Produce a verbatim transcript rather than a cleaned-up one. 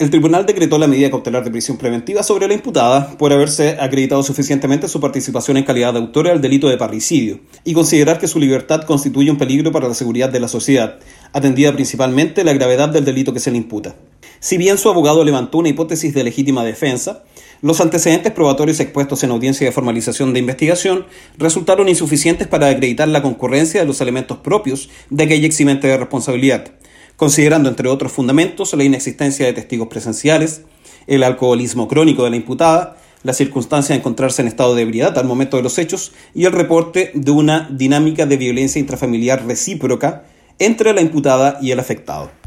El tribunal decretó la medida cautelar de prisión preventiva sobre la imputada por haberse acreditado suficientemente su participación en calidad de autora del delito de parricidio y considerar que su libertad constituye un peligro para la seguridad de la sociedad, atendida principalmente la gravedad del delito que se le imputa. Si bien su abogado levantó una hipótesis de legítima defensa, los antecedentes probatorios expuestos en audiencia de formalización de investigación resultaron insuficientes para acreditar la concurrencia de los elementos propios de aquella eximente de responsabilidad, considerando, entre otros fundamentos, la inexistencia de testigos presenciales, el alcoholismo crónico de la imputada, la circunstancia de encontrarse en estado de ebriedad al momento de los hechos y el reporte de una dinámica de violencia intrafamiliar recíproca entre la imputada y el afectado.